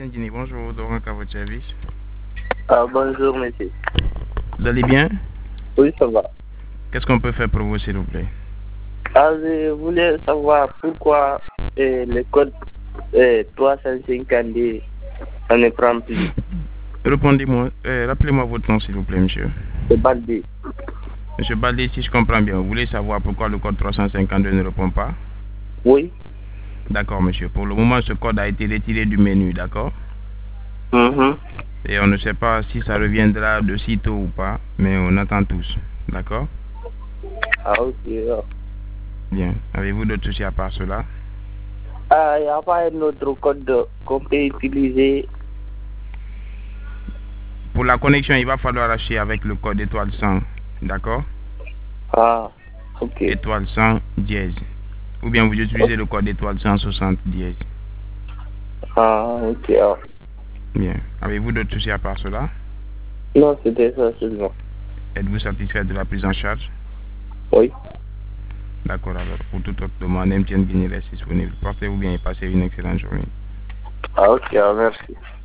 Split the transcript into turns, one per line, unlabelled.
Guinée, bonjour, donc à votre service.
Ah, bonjour, monsieur.
Vous allez bien?
Oui, ça va.
Qu'est-ce qu'on peut faire pour vous, s'il vous plaît?
Ah, je voulais savoir pourquoi le code 352, ça ne prend plus.
Répondez-moi, rappelez-moi votre nom, s'il vous plaît, monsieur.
C'est Baldi.
Monsieur Baldé, si je comprends bien, vous voulez savoir pourquoi le code 352 ne répond pas?
Oui.
D'accord, monsieur. Pour le moment, ce code a été retiré du menu, d'accord?
Mhm.
Et on ne sait pas si ça reviendra de sitôt ou pas, mais on attend tous, d'accord?
Ah, ok.
Bien. Avez-vous d'autres soucis à part cela?
Ah, il n'y a pas un autre code qu'on peut utiliser.
Pour la connexion, il va falloir acheter avec le code étoile 100, d'accord?
Ah, ok.
Étoile 100 dièse. Ou bien vous utilisez le code étoile 160 dièse.
Ah, ok.
Bien. Avez-vous d'autres soucis à part cela?
Non, c'était ça seulement.
Êtes-vous satisfait de la prise en charge?
Oui.
D'accord, alors pour toute autre demande, MTN Guinée reste disponible. Portez-vous bien et passez une excellente journée.
Ah, ok, merci.